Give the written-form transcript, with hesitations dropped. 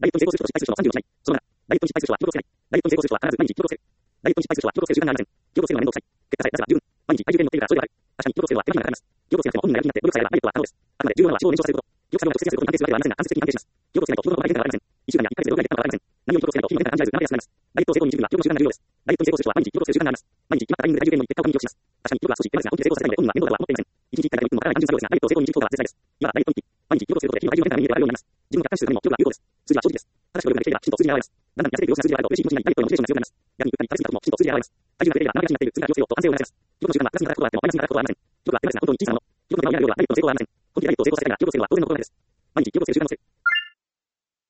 ダイエットに成功する人と失敗する人の30をしない。その7、ダイエットに失敗する人は記録をつけない。ダイエットに成功する人は必ず毎日記録をつける。ダイエットに失敗する人は記録をつける習慣がありません。記録をつけるのは面倒くさい。結果さえ出せば十分。毎日体重計に乗っているからそれでわかる。確かに記録をつけるのは手間暇がかかります。記録をつけなくても本人がやる気になって努力さえやればダイエットは可能です。あくまで重要なのは脂肪を燃焼させること。記録作業が直接やることに関係するわけではありませんが、間接的に関係します。記録をつけないと日頃の変化がありません。1週間や1ヶ月でどれくらい減ったのかわかりません。何を記録つけないと日々の変化が感じられず、長く休みます。ダイエットを成功に導くには記録の習慣が重要です。ダイエットに成功する人は毎日記録をする習慣があります。毎日決まったタイミングで体重計に乗って結果を確認記録します。確かに記録は少し手間ですが、本気で成功させたいので本人は面倒だとは思っていません。1日1回だけの1分もかからない単純作業ですが、ダイエットを成功に導くことが絶対です。今はダイエット日記。毎日記録をすることで日々の体重の変化が見えればあるようになります。自分を客観視するためにも記録は有効です。数字は正直です。正しく努力ができればきちんと数字に現れます。だんだん痩せている様子が数字に現れると嬉しい気持ちになり、ダイエットへのモチベーションが強くなります。逆にゆっくり食べ過ぎた時もきちんと数字に現れます。体重が増えれば長く気になっている数字が上昇と安定を促します。記録の習慣は形に働くことはありません。記録の習慣がバランスに働くことはありません。記録の手間があるようではダイエットの成功はありません。記録の手間があるようではダイエットの成功はありません。本気でダイエットを成功させたいなら記録をつけることは当然のことなんです。毎日記録をつける習慣をつける。